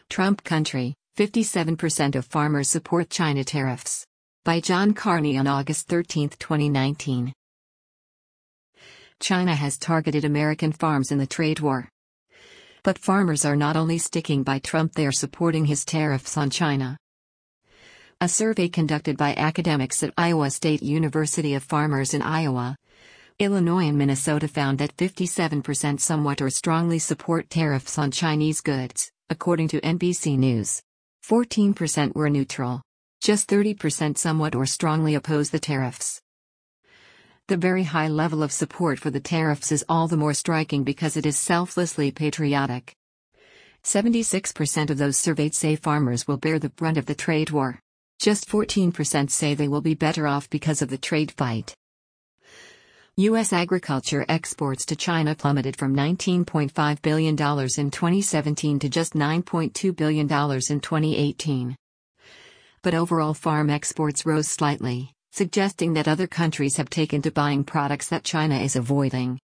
Trump Country, 57% of farmers support China tariffs. By John Carney on August 13, 2019. China has targeted American farms in the trade war. But farmers are not only sticking by Trump, they are supporting his tariffs on China. A survey conducted by academics at Iowa State University of farmers in Iowa, Illinois and Minnesota found that 57% somewhat or strongly support tariffs on Chinese goods, according to NBC News. 14% were neutral. Just 30% somewhat or strongly oppose the tariffs. The very high level of support for the tariffs is all the more striking because it is selflessly patriotic. 76% of those surveyed say farmers will bear the brunt of the trade war. Just 14% say they will be better off because of the trade fight. U.S. agriculture exports to China plummeted from $19.5 billion in 2017 to just $9.2 billion in 2018. But overall farm exports rose slightly, suggesting that other countries have taken to buying products that China is avoiding.